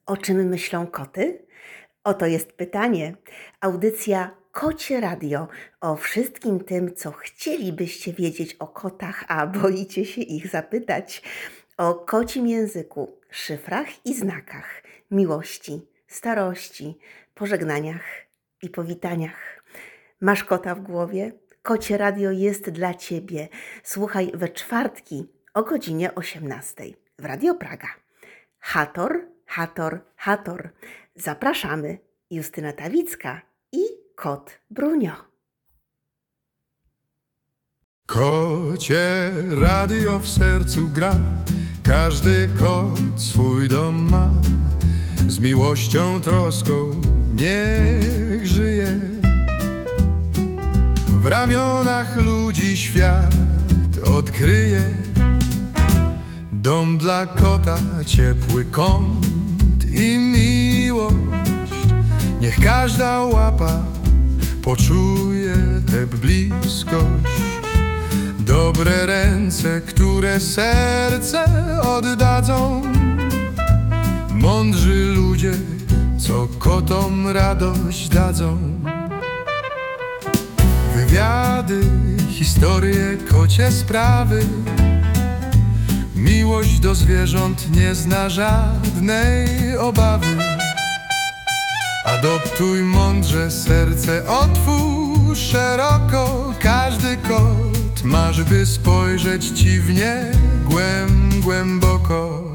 O czym myślą koty? Oto jest pytanie. Audycja Kocie Radio o wszystkim tym, co chcielibyście wiedzieć o kotach, a boicie się ich zapytać. O kocim języku, szyfrach i znakach, miłości, starości, pożegnaniach i powitaniach. Masz kota w głowie? Kocie Radio jest dla Ciebie. Słuchaj we czwartki o godzinie 18 w Radio Praga. Hator, Hator, Hator. Zapraszamy. Justyna Tawicka i kot Brunio. Kocie radio w sercu gra, każdy kot swój dom ma. Z miłością, troską niech żyje. W ramionach ludzi świat odkryje. Dom dla kota, ciepły kąt i miłość. Niech każda łapa poczuje tę bliskość. Dobre ręce, które serce oddadzą. Mądrzy ludzie, co kotom radość dadzą. Wywiady, historie, kocie sprawy. Miłość do zwierząt nie zna żadnej obawy. Adoptuj mądrze, serce otwórz szeroko. Każdy kot marzy, by spojrzeć ci w nie głęboko.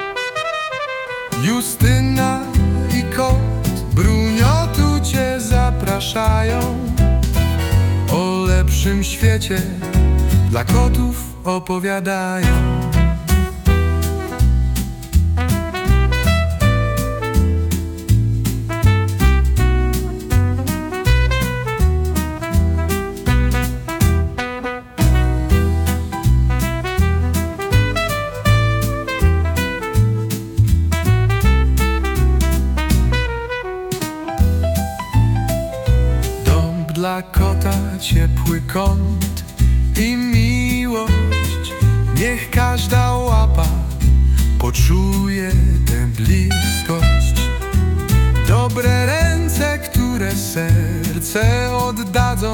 Justyna i kot Brunio tu cię zapraszają. O lepszym świecie dla kotów opowiadają. Dla kota ciepły kąt i miłość. Niech każda łapa poczuje tę bliskość. Dobre ręce, które serce oddadzą.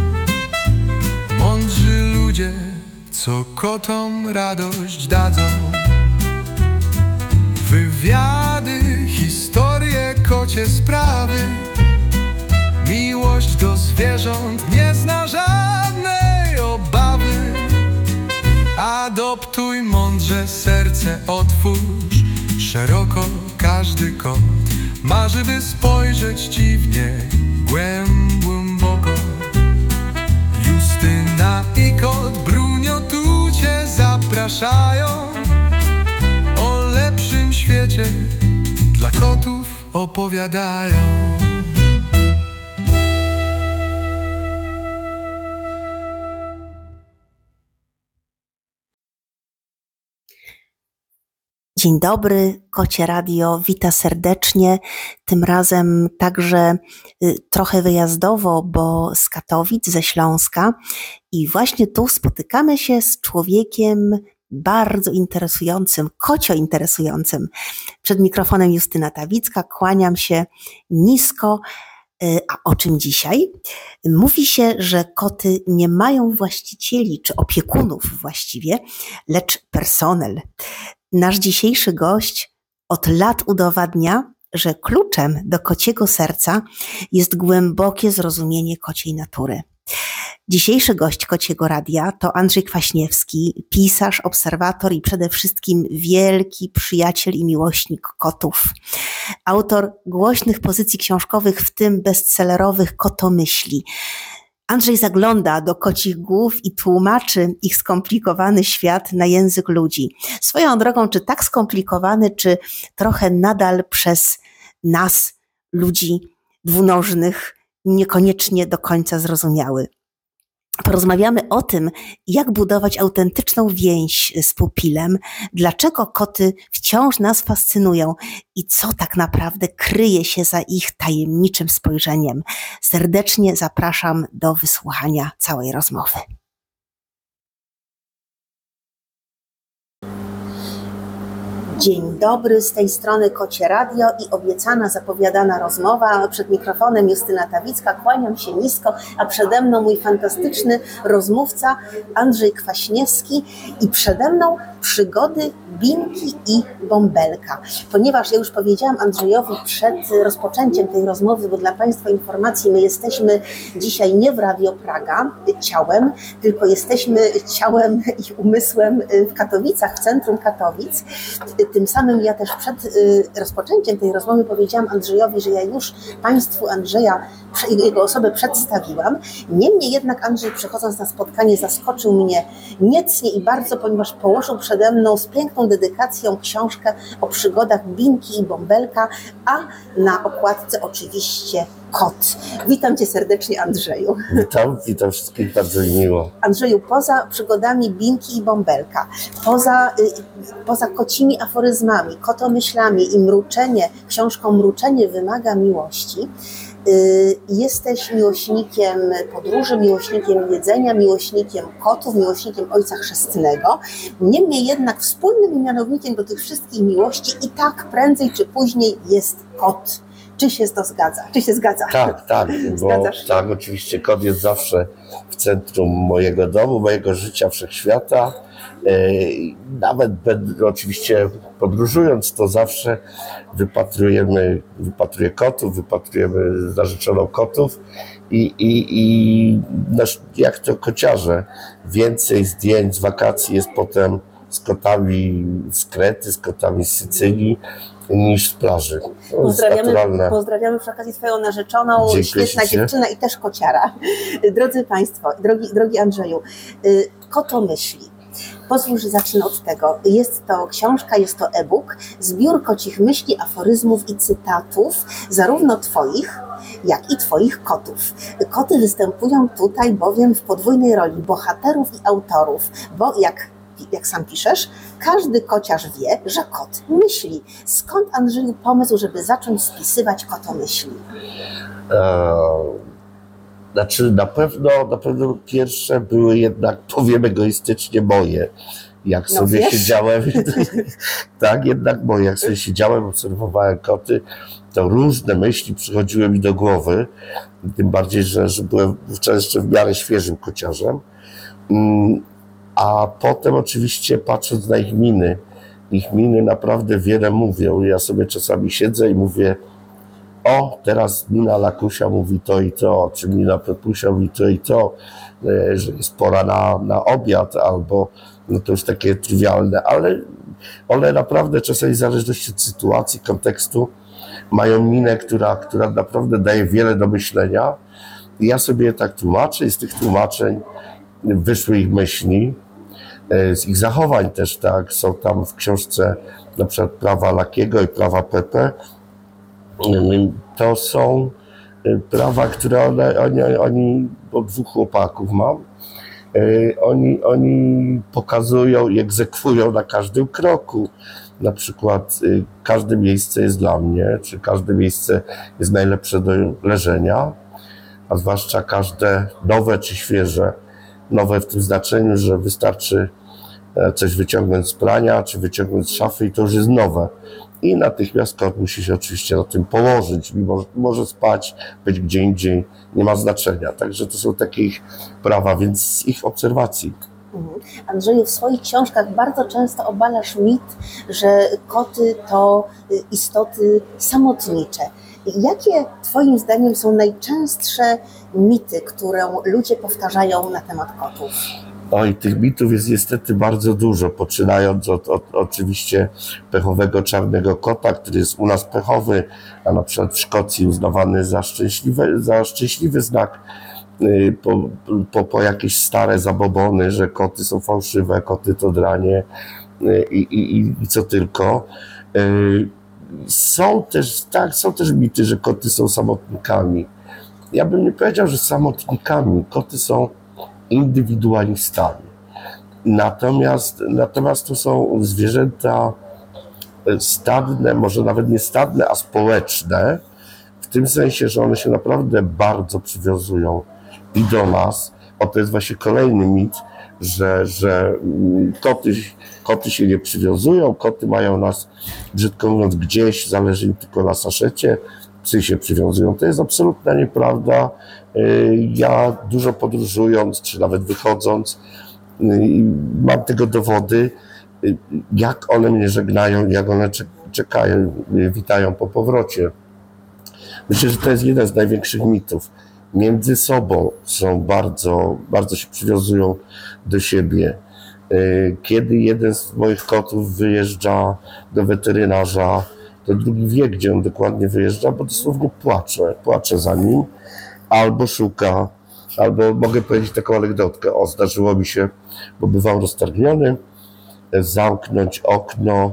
Mądrzy ludzie, co kotom radość dadzą. Wywiady, historie, kocie sprawy. Miłość do zwierząt nie zna żadnej obawy. Adoptuj mądrze, serce otwórz szeroko. Każdy kot marzy, by spojrzeć ci w nie głęboko. Justyna i kot Brunio tu cię zapraszają. O lepszym świecie dla kotów opowiadają. Dzień dobry, Kocie Radio wita serdecznie, tym razem także trochę wyjazdowo, bo z Katowic, ze Śląska, i właśnie tu spotykamy się z człowiekiem bardzo interesującym, kocio interesującym. Przed mikrofonem Justyna Tawicka, kłaniam się nisko. A o czym dzisiaj? Mówi się, że koty nie mają właścicieli, czy opiekunów właściwie, lecz personel. Nasz dzisiejszy gość od lat udowadnia, że kluczem do kociego serca jest głębokie zrozumienie kociej natury. Dzisiejszy gość Kociego Radia to Andrzej Kwaśniewski, pisarz, obserwator i przede wszystkim wielki przyjaciel i miłośnik kotów. Autor głośnych pozycji książkowych, w tym bestsellerowych Kotomyśli. Andrzej zagląda do kocich głów i tłumaczy ich skomplikowany świat na język ludzi. Swoją drogą, czy tak skomplikowany, czy trochę nadal przez nas, ludzi dwunożnych, niekoniecznie do końca zrozumiały. Porozmawiamy o tym, jak budować autentyczną więź z pupilem, dlaczego koty wciąż nas fascynują i co tak naprawdę kryje się za ich tajemniczym spojrzeniem. Serdecznie zapraszam do wysłuchania całej rozmowy. Dzień dobry, z tej strony Kocie Radio i obiecana, zapowiadana rozmowa. Przed mikrofonem Justyna Tawicka, kłaniam się nisko, a przede mną mój fantastyczny rozmówca Andrzej Kwaśniewski i przede mną przygody Binki i Bąbelka. Ponieważ ja już powiedziałam Andrzejowi przed rozpoczęciem tej rozmowy, bo dla Państwa informacji, my jesteśmy dzisiaj nie w Radio Praga ciałem, tylko jesteśmy ciałem i umysłem w Katowicach, w centrum Katowic. Tym samym ja też przed rozpoczęciem tej rozmowy powiedziałam Andrzejowi, że ja już Państwu Andrzeja, jego osobę przedstawiłam. Niemniej jednak Andrzej, przychodząc na spotkanie, zaskoczył mnie niecnie i bardzo, ponieważ położył przede mną z piękną dedykacją książkę o przygodach Binki i Bąbelka, a na okładce oczywiście kot. Witam Cię serdecznie, Andrzeju. Witam wszystkich bardzo miło. Andrzeju, poza przygodami Binki i Bąbelka, poza kocimi aforyzmami, kotomyślami i książką Mruczenie wymaga miłości, jesteś miłośnikiem podróży, miłośnikiem jedzenia, miłośnikiem kotów, miłośnikiem Ojca Chrzestnego. Niemniej jednak wspólnym mianownikiem do tych wszystkich miłości i tak prędzej czy później jest kot. Czy się to zgadza? Czy się zgadza? Tak, bo tak, oczywiście kot jest zawsze w centrum mojego domu, mojego życia, wszechświata. Nawet oczywiście podróżując, to zawsze wypatruję kotów, wypatrujemy z narzeczoną kotów i jak to kociarze, więcej zdjęć z wakacji jest potem z Krety, z kotami z Sycylii, niż z plaży. Pozdrawiamy przy okazji Twoją narzeczoną, świetna dziewczyna i też kociara. Drodzy Państwo, drogi Andrzeju, kotomyśli. Pozwól, że zacznę od tego. Jest to książka, jest to e-book, zbiór kocich myśli, aforyzmów i cytatów, zarówno Twoich, jak i Twoich kotów. Koty występują tutaj bowiem w podwójnej roli bohaterów i autorów, bo jak sam piszesz, każdy kociarz wie, że kot myśli. Skąd, Andrzeju, pomysł, żeby zacząć spisywać kotomyśli? Na pewno pierwsze były jednak, powiem egoistycznie, moje. Jak sobie siedziałem, tak, jednak moje, jak sobie siedziałem, obserwowałem koty, to różne myśli przychodziły mi do głowy, tym bardziej, że byłem wówczas jeszcze w miarę świeżym kociarzem. A potem oczywiście patrząc na ich miny naprawdę wiele mówią. Ja sobie czasami siedzę i mówię, teraz mina Lakusia mówi to i to, czy mina Pepusia mówi to i to, że jest pora na obiad, albo no to już takie trywialne, ale one naprawdę czasami w zależności od sytuacji, kontekstu mają minę, która naprawdę daje wiele do myślenia. I ja sobie tak tłumaczę i z tych tłumaczeń wyszły ich myśli, z ich zachowań też, tak. Są tam w książce na przykład prawa Lakiego i prawa Pepe. To są prawa, które oni bo dwóch chłopaków mam, oni pokazują i egzekwują na każdym kroku. Na przykład każde miejsce jest dla mnie, czy każde miejsce jest najlepsze do leżenia, a zwłaszcza każde nowe czy świeże. Nowe w tym znaczeniu, że wystarczy coś wyciągnąć z prania, czy wyciągnąć z szafy i to już jest nowe. I natychmiast kot musi się oczywiście na tym położyć, mimo że może spać, być gdzie indziej, nie ma znaczenia. Także to są takie ich prawa, więc z ich obserwacji. Andrzeju, w swoich książkach bardzo często obalasz mit, że koty to istoty samotnicze. Jakie Twoim zdaniem są najczęstsze mity, które ludzie powtarzają na temat kotów? Oj, tych mitów jest niestety bardzo dużo, poczynając od oczywiście pechowego czarnego kota, który jest u nas pechowy, a na przykład w Szkocji uznawany za szczęśliwy znak, po jakieś stare zabobony, że koty są fałszywe, koty to dranie i co tylko. Są też mity, że koty są samotnikami. Ja bym nie powiedział, że samotnikami. Koty są indywidualistami. Natomiast to są zwierzęta stadne, może nawet nie stadne, a społeczne, w tym sensie, że one się naprawdę bardzo przywiązują i do nas. To jest właśnie kolejny mit, że koty się nie przywiązują, koty mają nas, brzydko mówiąc, gdzieś, zależy im tylko na saszecie, psy się przywiązują. To jest absolutna nieprawda. Ja dużo podróżując, czy nawet wychodząc, mam tego dowody, jak one mnie żegnają, jak one czekają, witają po powrocie. Myślę, że to jest jeden z największych mitów. Między sobą są bardzo się przywiązują do siebie. Kiedy jeden z moich kotów wyjeżdża do weterynarza, to drugi wie, gdzie on dokładnie wyjeżdża, bo dosłownie płacze za nim, albo szuka, albo mogę powiedzieć taką anegdotkę. Zdarzyło mi się, bo bywał roztargniony, zamknąć okno,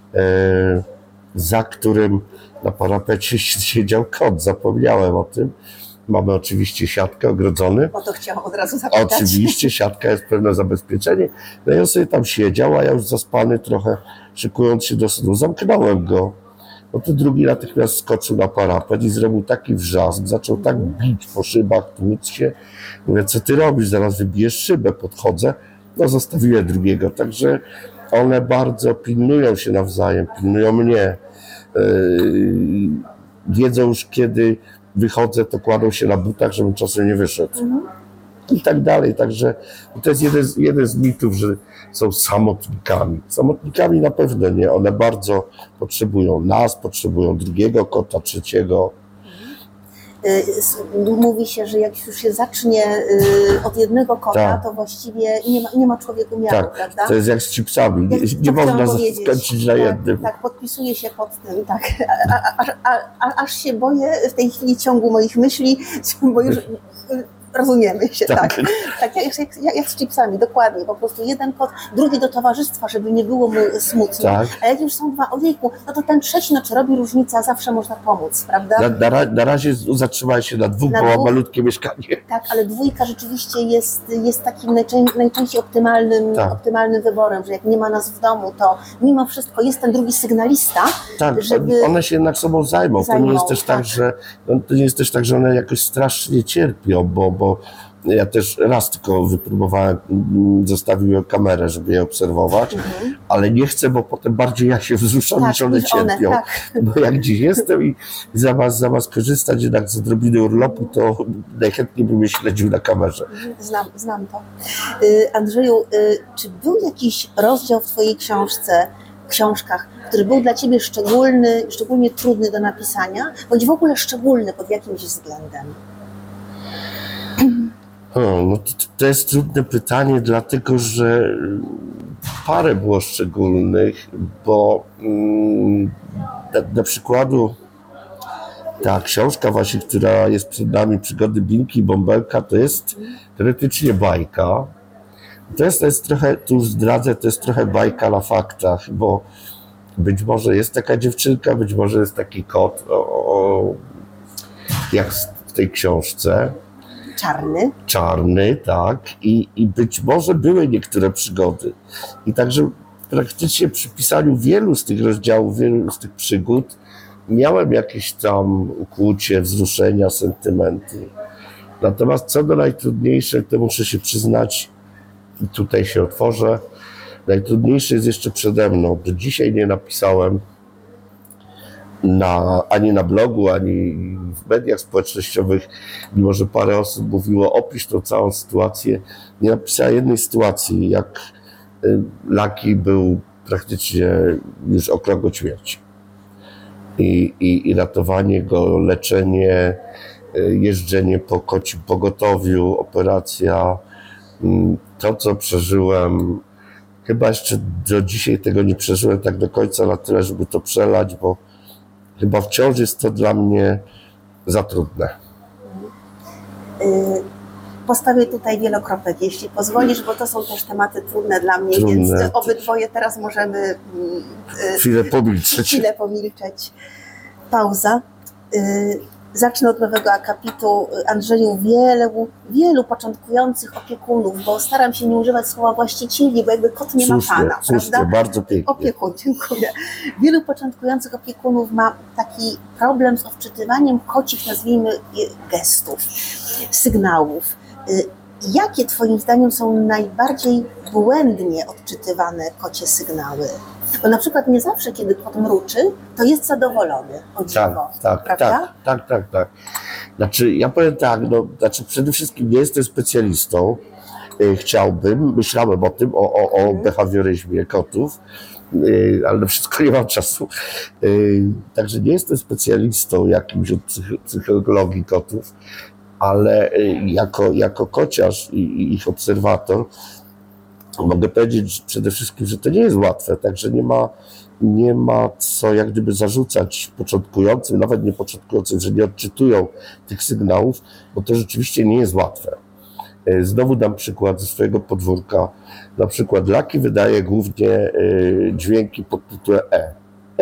za którym na parapecie siedział kot. Zapomniałem o tym. Mamy oczywiście siatkę, ogrodzony. O to chciałam od razu zapytać. Oczywiście, siatka jest pewne zabezpieczenie. No i on sobie tam siedział, a ja już zaspany trochę, szykując się do snu, zamknąłem go. No to drugi natychmiast skoczył na parapet i zrobił taki wrzask, zaczął tak bić po szybach, tłuc się. Mówię, co ty robisz? Zaraz wybijesz szybę. Podchodzę, no zostawiłem drugiego. Także one bardzo pilnują się nawzajem, pilnują mnie. Wiedzą już, kiedy wychodzę, to kładą się na butach, żebym czasem nie wyszedł. I tak dalej. Także to jest jeden z mitów, że są samotnikami. Samotnikami na pewno nie. One bardzo potrzebują nas, potrzebują drugiego kota, trzeciego. Mówi się, że jak już się zacznie od jednego kota, Tak. to właściwie nie ma człowieku miaru, Tak, prawda? to jest jak z chipsami. Nie można skończyć na jednym. Tak, podpisuję się pod tym, tak. Aż się boję w tej chwili ciągu moich myśli, bo już rozumiemy się, tak. Tak, jak z chipsami, dokładnie. Po prostu jeden kot, drugi do towarzystwa, żeby nie było mu smutno. Tak. A jak już są dwa, ojejku, no to ten trzeci, czy robi różnica, zawsze można pomóc, prawda? Na razie zatrzymaj się na dwóch, bo mam malutkie mieszkanie. Tak, ale dwójka rzeczywiście jest takim najczęściej optymalnym wyborem, że jak nie ma nas w domu, to mimo wszystko jest ten drugi sygnalista, Tak, żeby... one się jednak sobą zajmą. To nie jest też tak, to nie jest też tak, że one jakoś strasznie cierpią, bo ja też raz tylko wypróbowałem, zostawiłem kamerę, żeby je obserwować, ale nie chcę, bo potem bardziej ja się wzruszam, niż one cierpią. Bo jak dziś jestem i zamiast korzystać jednak z odrobiny urlopu, to najchętniej bym je śledził na kamerze. Znam to. Andrzeju, czy był jakiś rozdział w twojej książkach, który był dla ciebie szczególnie trudny do napisania, bądź w ogóle szczególny pod jakimś względem? No to jest trudne pytanie, dlatego że parę było szczególnych, bo na przykładu ta książka właśnie, która jest przed nami, Przygody Binki i Bąbelka, to jest teoretycznie bajka. To jest trochę, tu już zdradzę, to jest trochę bajka na faktach, bo być może jest taka dziewczynka, być może jest taki kot, jak w tej książce. Czarny, tak. I być może były niektóre przygody. I także praktycznie przy pisaniu wielu z tych rozdziałów, wielu z tych przygód miałem jakieś tam ukłucie, wzruszenia, sentymenty. Natomiast co do najtrudniejszych, to muszę się przyznać, i tutaj się otworzę, najtrudniejsze jest jeszcze przede mną. Do dzisiaj nie napisałem ani na blogu, ani w mediach społecznościowych, mimo że parę osób mówiło, opisz tą całą sytuację. Nie napisałem jednej sytuacji, jak Lucky był praktycznie już o krok od śmierci. I ratowanie go, leczenie, jeżdżenie po kocim pogotowiu, operacja, to co przeżyłem, chyba jeszcze do dzisiaj tego nie przeżyłem tak do końca na tyle, żeby to przelać, bo chyba wciąż jest to dla mnie za trudne. Postawię tutaj wielokropek, jeśli pozwolisz, bo to są też tematy trudne dla mnie, więc obydwoje teraz możemy chwilę pomilczeć. Pauza. Zacznę od nowego akapitu. Andrzeju, wielu początkujących opiekunów, bo staram się nie używać słowa właścicieli, bo jakby kot nie ma pana, prawda? Bardzo pięknie. Opiekun, dziękuję. Wielu początkujących opiekunów ma taki problem z odczytywaniem kocich, nazwijmy je, gestów, sygnałów. Jakie twoim zdaniem są najbardziej błędnie odczytywane kocie sygnały? Bo na przykład nie zawsze, kiedy kot mruczy, to jest zadowolony, o dziwo, prawda? Tak. Znaczy, ja powiem tak, przede wszystkim nie jestem specjalistą, myślałem o tym, o behawioryzmie kotów, ale na wszystko nie mam czasu. Także nie jestem specjalistą jakimś od psychologii kotów, ale jako kociarz i ich obserwator mogę powiedzieć przede wszystkim, że to nie jest łatwe, także nie ma co jak gdyby zarzucać początkującym, nawet nie początkującym, że nie odczytują tych sygnałów, bo to rzeczywiście nie jest łatwe. Znowu dam przykład ze swojego podwórka. Na przykład Laki wydaje głównie dźwięki pod tytułem E.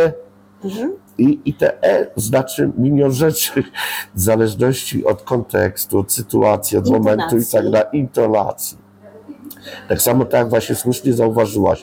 I te E znaczy milion rzeczy w zależności od kontekstu, od sytuacji, od momentu i tak dalej, intonacji. Tak samo tak jak właśnie słusznie zauważyłaś,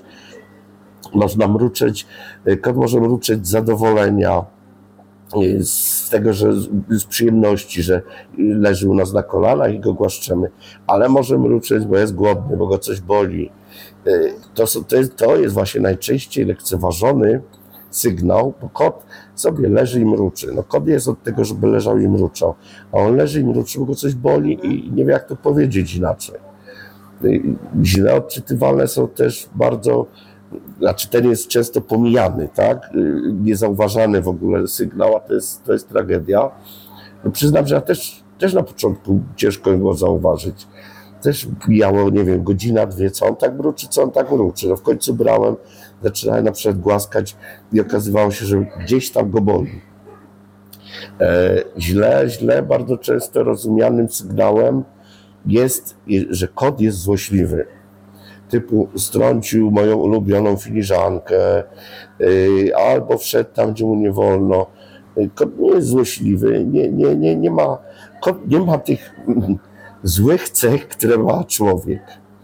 kot może mruczeć z zadowolenia, z tego, że z przyjemności, że leży u nas na kolanach i go głaszczemy, ale może mruczeć, bo jest głodny, bo go coś boli. To jest właśnie najczęściej lekceważony sygnał, bo kot sobie leży i mruczy. Kot jest od tego, żeby leżał i mruczał, a on leży i mruczy, bo go coś boli i nie wie, jak to powiedzieć inaczej. Źle odczytywalne są też bardzo, ten jest często pomijany, tak? Niezauważany w ogóle sygnał, a to jest tragedia. Przyznam, że ja też na początku ciężko było zauważyć. Też mijało, nie wiem, godzina, dwie, co on tak mruczy. W końcu brałem, zaczynałem na przykład głaskać i okazywało się, że gdzieś tam go boli. Źle bardzo często rozumianym sygnałem jest, że kot jest złośliwy. Typu strącił moją ulubioną filiżankę, albo wszedł tam, gdzie mu nie wolno. Kot nie jest złośliwy, kot nie ma tych złych cech, które ma człowiek.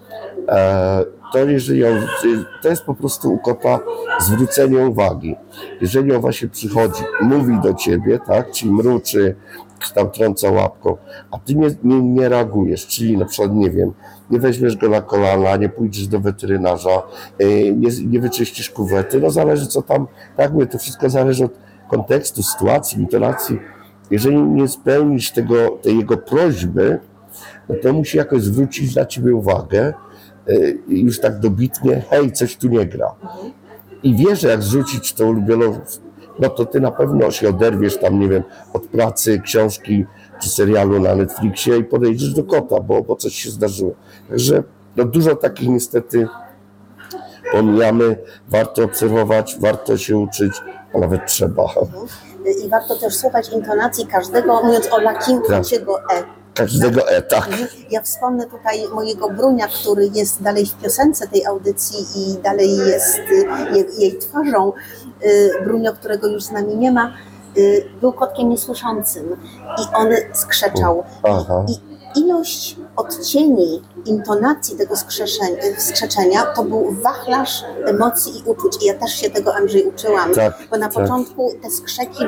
To jest po prostu u kota zwrócenie uwagi. Jeżeli on właśnie przychodzi, mówi do ciebie, tak, czyli mruczy, tam trąca łapką, a ty nie reagujesz, czyli na przykład, nie wiem, nie weźmiesz go na kolana, nie pójdziesz do weterynarza, nie wyczyścisz kuwety, zależy co tam, tak mówię, to wszystko zależy od kontekstu, sytuacji, intonacji. Jeżeli nie spełnisz tej jego prośby, to musi jakoś zwrócić na ciebie uwagę, już tak dobitnie, hej, coś tu nie gra. I wie, że jak zrzucić tą ulubioną, to ty na pewno się oderwiesz tam, nie wiem, od pracy, książki czy serialu na Netflixie i podejdziesz do kota, bo coś się zdarzyło. Także dużo takich niestety pomijamy, warto obserwować, warto się uczyć, a nawet trzeba. I warto też słuchać intonacji każdego, mówiąc o Lakim, kociego E. Każdego tak. Ja wspomnę tutaj mojego Brunia, który jest dalej w piosence tej audycji i dalej jest jej twarzą. Brunio, którego już z nami nie ma, był kotkiem niesłyszącym i on skrzeczał. I ilość odcieni intonacji tego skrzeczenia to był wachlarz emocji i uczuć. I ja też się tego, Andrzej, uczyłam, bo na początku te skrzeki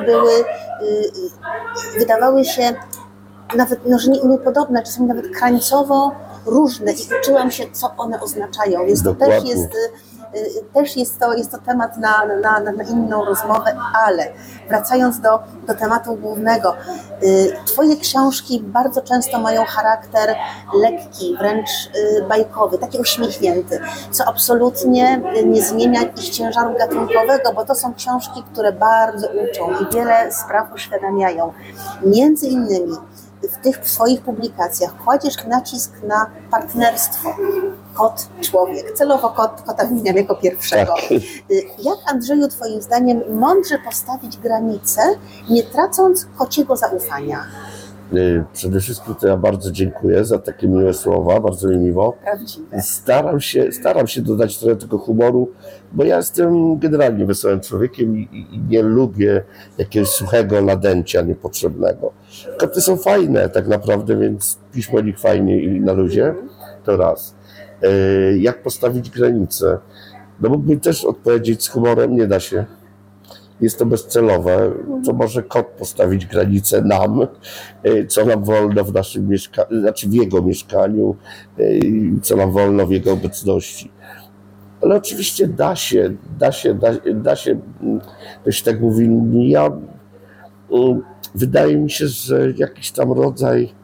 wydawały się nawet, że niepodobne, czasami nawet krańcowo różne i uczyłam się, co one oznaczają. Więc to też jest to temat na inną rozmowę, ale wracając do tematu głównego, twoje książki bardzo często mają charakter lekki, wręcz bajkowy, taki uśmiechnięty, co absolutnie nie zmienia ich ciężaru gatunkowego, bo to są książki, które bardzo uczą i wiele spraw uświadamiają. Między innymi w tych swoich publikacjach kładziesz nacisk na partnerstwo kot-człowiek. Celowo kota wymieniam jako pierwszego. Jak, Andrzeju, twoim zdaniem mądrze postawić granice, nie tracąc kociego zaufania? Przede wszystkim to ja bardzo dziękuję za takie miłe słowa, bardzo mi miło. Prawdziwe. Staram się dodać trochę tego humoru, bo ja jestem generalnie wesołym człowiekiem i nie lubię jakiegoś suchego nadęcia niepotrzebnego. Koty są fajne tak naprawdę, więc piszmy o nich fajnie i na luzie, to raz. Jak postawić granice? Mógłbym też odpowiedzieć z humorem, nie da się. jest to bezcelowe, co może kot postawić granicę nam, co nam wolno w naszym mieszkaniu, znaczy w jego mieszkaniu, co nam wolno w jego obecności. Ale oczywiście da się, to się tak mówi, wydaje mi się, że jakiś tam rodzaj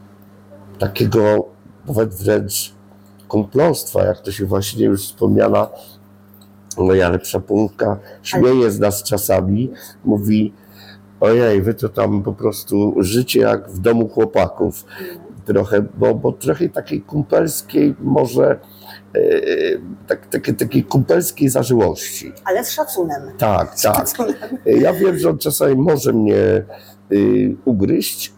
takiego nawet wręcz kumplostwa, jak to się właśnie już wspomniana moja lepsza połówka śmieje z nas czasami, mówi: ojej, wy to tam po prostu życie jak w domu chłopaków. Trochę, bo trochę takiej kumpelskiej może, takiej kumpelskiej zażyłości. Ale z szacunem. Tak. Ja wiem, że on czasami może mnie ugryźć.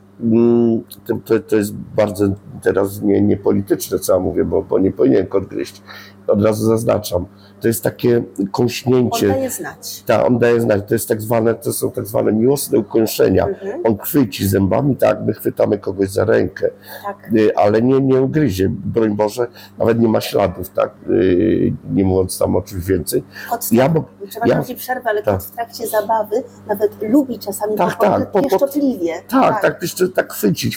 To jest bardzo teraz nie polityczne, co ja mówię, bo nie powinien kot gryźć. Od razu zaznaczam. To jest takie kąśnięcie. On daje znać. Tak, on daje znać. To są tak zwane miłosne ukąszenia. On chwyci zębami, tak, my chwytamy kogoś za rękę, tak. Ale nie ugryzie, broń Boże, nawet nie ma śladów, tak, nie mówiąc tam o czymś więcej. Przepraszam, że przerwę, ale kot w trakcie zabawy nawet lubi czasami pieszczotliwie. Tak, chwycić.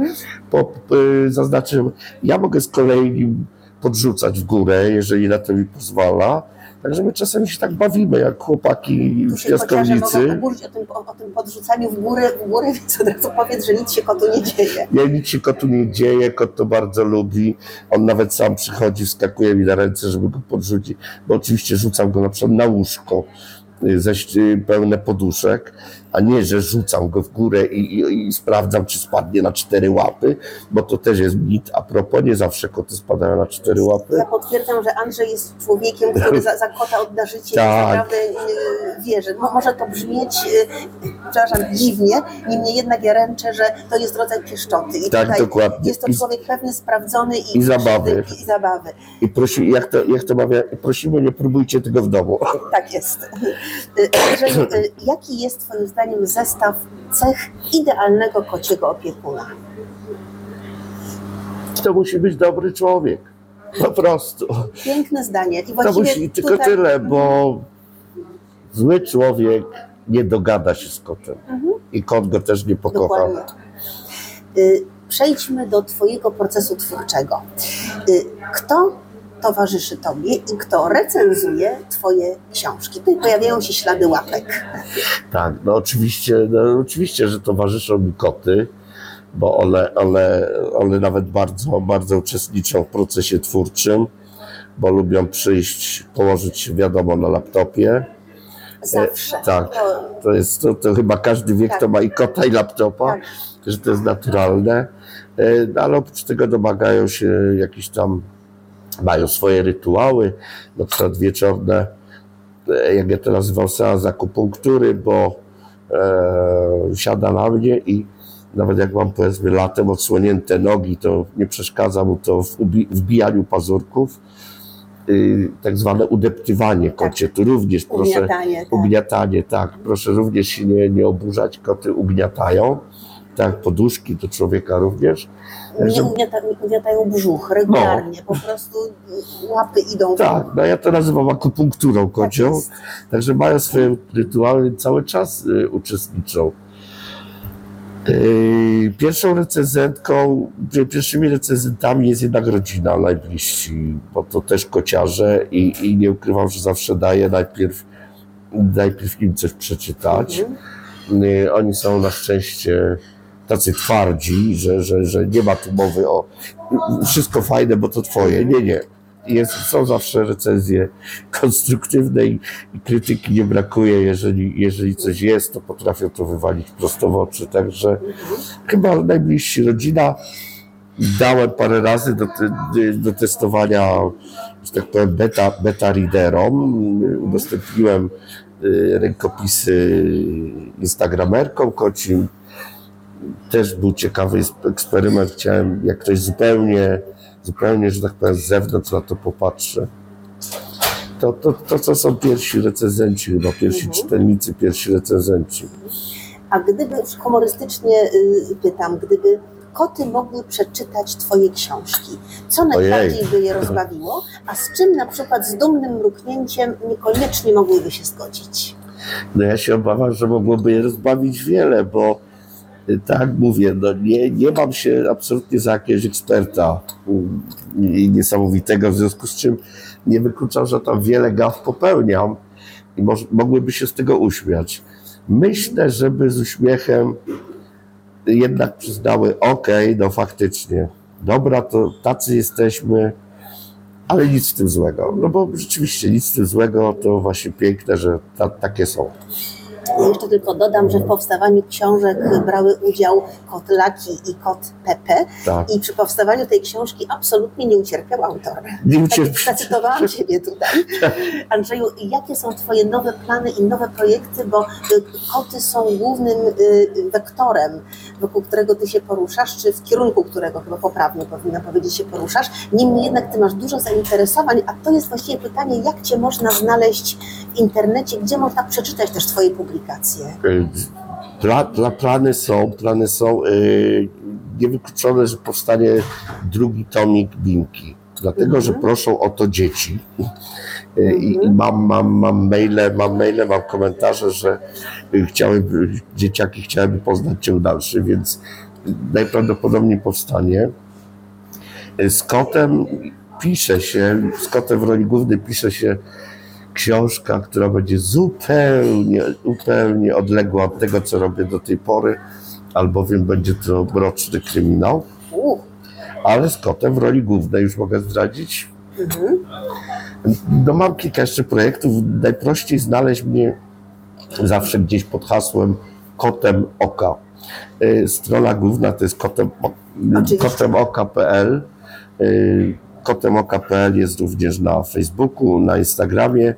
Zaznaczę, ja mogę z kolei podrzucać w górę, jeżeli na to mi pozwala. Także my czasami się tak bawimy, jak chłopaki w piaskownicy. Mogą oburzyć o tym podrzucaniu w górę, więc od razu powiedz, że nic się kotu nie dzieje. Nic się kotu nie dzieje, kot to bardzo lubi. On nawet sam przychodzi, wskakuje mi na ręce, żeby go podrzucić, bo oczywiście rzucam go na przykład na łóżko pełne poduszek, a nie, że rzucam go w górę i sprawdzam, czy spadnie na 4 łapy, bo to też jest mit. A propos, nie zawsze koty spadają na 4 łapy. Ja potwierdzam, że Andrzej jest człowiekiem, który za kota odda życie tak. I naprawdę wierzy. Może to brzmieć, dziwnie, niemniej jednak ja ręczę, że to jest rodzaj pieszczoty. I tak, dokładnie. Jest to człowiek pewny, sprawdzony i zabawy. I jak to mawia, prosimy, nie próbujcie tego w domu. Tak jest. Andrzeju, jaki jest twoim zdaniem zestaw cech idealnego kociego opiekuna? To musi być dobry człowiek. Po prostu. Piękne zdanie. I to musi tylko tyle, bo zły człowiek nie dogada się z kotem. I kot go też nie pokocha. Dokładnie. Przejdźmy do twojego procesu twórczego. Kto towarzyszy tobie i kto recenzuje twoje książki? Tutaj pojawiają się ślady łapek. Tak, oczywiście, że towarzyszą mi koty, bo one nawet bardzo, bardzo uczestniczą w procesie twórczym, bo lubią przyjść, położyć się, wiadomo, na laptopie. Zawsze. Tak, to chyba każdy wie, kto ma i kota, i laptopa, że to jest naturalne, ale oprócz tego domagają się jakichś tam, mają swoje rytuały, na przykład wieczorne, jak ja to nazywam, seans akupunktury, bo siada na mnie i nawet jak mam, powiedzmy, latem odsłonięte nogi, to nie przeszkadza mu to w wbijaniu pazurków. Tak zwane udeptywanie kocie, tu również proszę, ugniatanie, tak, proszę również się nie oburzać, koty ugniatają, tak, poduszki do człowieka również. Mnie ugniatają brzuch regularnie, po prostu łapy idą. Tak, ja to nazywam akupunkturą kocią, także mają swoje rytuały, cały czas uczestniczą. Pierwszymi recenzentami jest jednak rodzina, najbliżsi, bo to też kociarze i nie ukrywam, że zawsze daję najpierw im coś przeczytać. Oni są na szczęście tacy twardzi, że nie ma tu mowy o wszystko fajne, bo to twoje. Nie. Są zawsze recenzje konstruktywne i krytyki nie brakuje. Jeżeli coś jest, to potrafią to wywalić prosto w oczy. Także chyba najbliżsi, rodzina. Dałem parę razy do testowania, że tak powiem, beta readerom. Udostępniłem rękopisy instagramerkom kocim. Też był ciekawy eksperyment. Chciałem, jak ktoś zupełnie, że tak powiem, z zewnątrz na to popatrzy. To są pierwsi recenzenci, chyba pierwsi czytelnicy, pierwsi recenzenci. A gdyby, humorystycznie pytam, gdyby koty mogły przeczytać twoje książki, co najbardziej by je rozbawiło, a z czym na przykład z dumnym mruknięciem niekoniecznie mogłyby się zgodzić? No ja się obawiam, że mogłoby je rozbawić wiele, bo tak jak mówię, no nie mam się absolutnie za jakiegoś eksperta i niesamowitego, w związku z czym nie wykluczam, że tam wiele gaf popełniam i mogłyby się z tego uśmiać. Myślę, żeby z uśmiechem jednak przyznały, okej, no faktycznie, dobra, to tacy jesteśmy, ale nic w tym złego. No bo rzeczywiście nic w tym złego, to właśnie piękne, że takie są. Ja jeszcze tylko dodam, że w powstawaniu książek brały udział kot Laki i kot Pepe. Tak. I przy powstawaniu tej książki absolutnie nie ucierpiał autor. Nie ucierpiał. Tak zacytowałam Ciebie tutaj. Andrzeju, jakie są Twoje nowe plany i nowe projekty, bo koty są głównym wektorem, wokół którego Ty się poruszasz, czy w kierunku którego chyba poprawnie powinna powiedzieć się poruszasz. Niemniej jednak Ty masz dużo zainteresowań, a to jest właściwie pytanie, jak Cię można znaleźć w internecie, gdzie można przeczytać też Twoje publikacje. Plany są niewykluczone, że powstanie drugi tomik Binki, dlatego, że proszą o to dzieci i mam maile, mam komentarze, że dzieciaki chciałyby poznać ciąg dalszy, więc najprawdopodobniej powstanie. Z kotem w roli głównej pisze się książka, która będzie zupełnie odległa od tego, co robię do tej pory, albowiem będzie to mroczny kryminał. Ale z kotem w roli głównej już mogę zdradzić. No mam kilka jeszcze projektów. Najprościej znaleźć mnie zawsze gdzieś pod hasłem Kotem Oka. Strona główna to jest kotemoka.pl. Kotemoka.pl jest również na Facebooku, na Instagramie.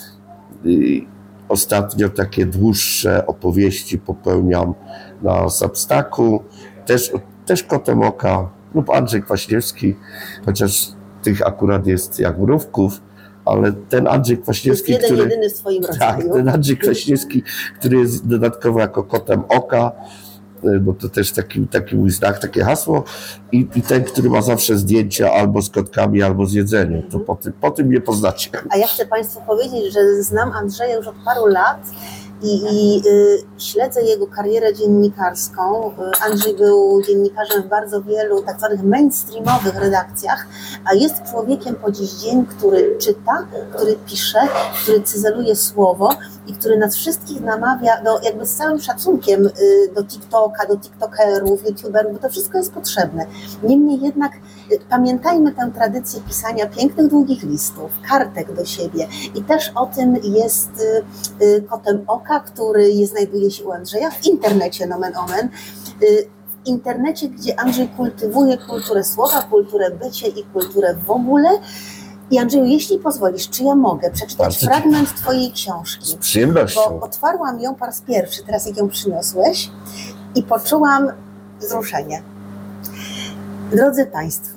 Ostatnio takie dłuższe opowieści popełniam na Substacku. Też Kotemoka lub Andrzej Kwaśniewski, chociaż tych akurat jest jak mrówków, ale ten Andrzej Kwaśniewski, jest jedyny w swoim rodzaju. Tak, ten Andrzej Kwaśniewski, który jest dodatkowo jako Kotem Oka, bo to też taki mój znak, takie hasło i ten, który ma zawsze zdjęcia albo z kotkami, albo z jedzeniem, to po tym mnie poznacie. A ja chcę Państwu powiedzieć, że znam Andrzeja już od paru lat i śledzę jego karierę dziennikarską. Andrzej był dziennikarzem w bardzo wielu tak zwanych mainstreamowych redakcjach, a jest człowiekiem po dziś dzień, który czyta, który pisze, który cyzeluje słowo i który nas wszystkich namawia jakby z całym szacunkiem do TikToka, do TikTokerów, YouTuberów, bo to wszystko jest potrzebne. Niemniej jednak pamiętajmy tę tradycję pisania pięknych, długich listów, kartek do siebie i też o tym jest Kotem Oka, który znajduje się u Andrzeja w internecie, nomen omen. W internecie, gdzie Andrzej kultywuje kulturę słowa, kulturę bycia i kulturę w ogóle. I Andrzeju, jeśli pozwolisz, czy ja mogę przeczytać fragment Twojej książki? Z przyjemnością. Bo otwarłam ją po raz pierwszy, teraz jak ją przyniosłeś i poczułam wzruszenie. Drodzy Państwo,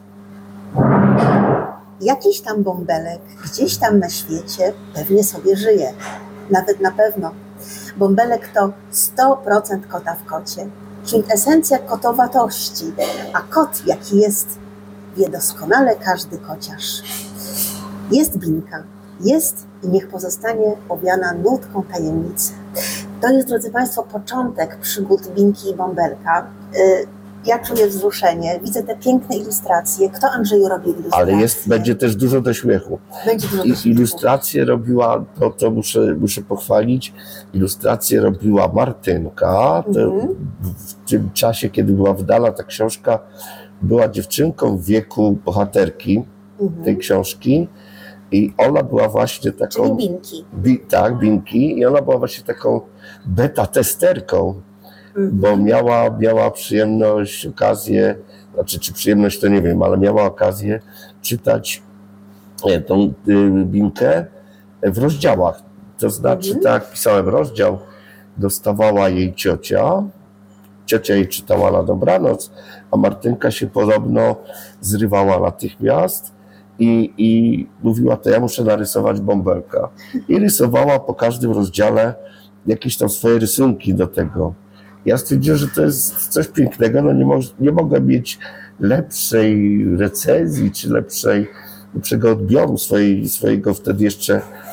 jakiś tam bąbelek gdzieś tam na świecie pewnie sobie żyje. Nawet na pewno. Bąbelek to 100% kota w kocie, czyli esencja kotowatości, a kot jaki jest, wie doskonale każdy kociarz. Jest Binka, jest i niech pozostanie owiana nutką tajemnicy. To jest, drodzy Państwo, początek przygód Binki i Bąbelka. Ja czuję wzruszenie, widzę te piękne ilustracje. Kto, Andrzeju, robi ilustracje? Ale będzie też dużo do śmiechu. Będzie dużo do śmiechu. Ilustracje robiła, to muszę pochwalić, ilustracje robiła Martynka. W tym czasie, kiedy była wydana ta książka, była dziewczynką w wieku bohaterki tej książki i ona była właśnie taką... Czyli Binki. Tak, Binki. I ona była właśnie taką beta-testerką, bo miała przyjemność, okazję, znaczy czy przyjemność to nie wiem, ale miała okazję czytać tą Binkę w rozdziałach. To znaczy, tak, pisałem rozdział, dostawała jej ciocia jej czytała na dobranoc, a Martynka się podobno zrywała natychmiast i mówiła, to ja muszę narysować bąbelka. I rysowała po każdym rozdziale jakieś tam swoje rysunki do tego. Ja stwierdziłem, że to jest coś pięknego, no nie mogę mieć lepszej recenzji, czy lepszego odbioru swojego wtedy jeszcze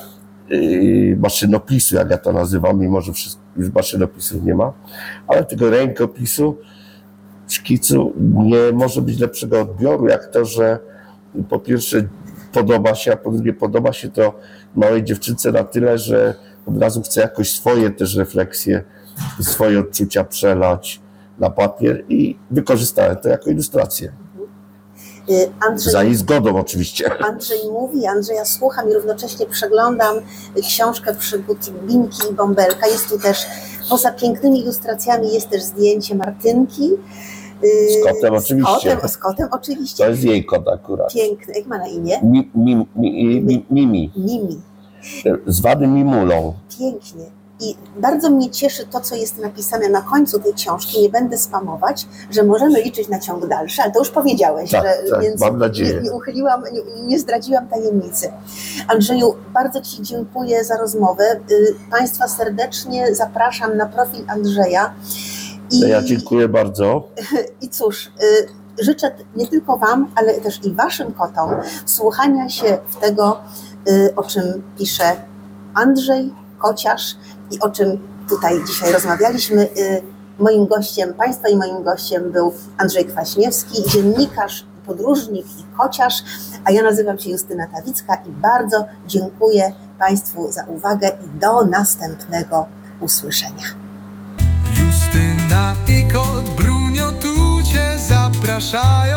maszynopisu, jak ja to nazywam, mimo że już maszynopisów nie ma, ale tego rękopisu, szkicu nie może być lepszego odbioru, jak to, że po pierwsze podoba się, a po drugie podoba się to małej dziewczynce na tyle, że od razu chce jakoś swoje też refleksje, swoje odczucia przelać na papier i wykorzystałem to jako ilustrację. Andrzej, za jej zgodą oczywiście. Andrzeja słucham i równocześnie przeglądam książkę przygód Binki i Bąbelka. Jest tu też, poza pięknymi ilustracjami, jest też zdjęcie Martynki. Z kotem oczywiście. Z kotem oczywiście. To jest jej kot akurat. Piękny. Jak ma na imię? Mimi. Mimi. Zwany Mimulą. Pięknie. I bardzo mnie cieszy to, co jest napisane na końcu tej książki. Nie będę spamować, że możemy liczyć na ciąg dalszy, ale to już powiedziałeś, tak, że tak, więc mam nadzieję. Nie zdradziłam tajemnicy. Andrzeju, bardzo Ci dziękuję za rozmowę. Państwa serdecznie zapraszam na profil Andrzeja. Ja dziękuję bardzo. I cóż, życzę nie tylko Wam, ale też i Waszym kotom słuchania się w tego, o czym pisze Andrzej Kociarz i o czym tutaj dzisiaj rozmawialiśmy. Moim gościem, Państwa i moim gościem był Andrzej Kwaśniewski, dziennikarz, podróżnik i kociarz, a ja nazywam się Justyna Tawicka i bardzo dziękuję Państwu za uwagę i do następnego usłyszenia. Justyna i kot Brunio tu Cię zapraszają.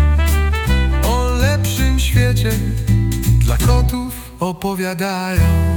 O lepszym świecie dla kotów opowiadają.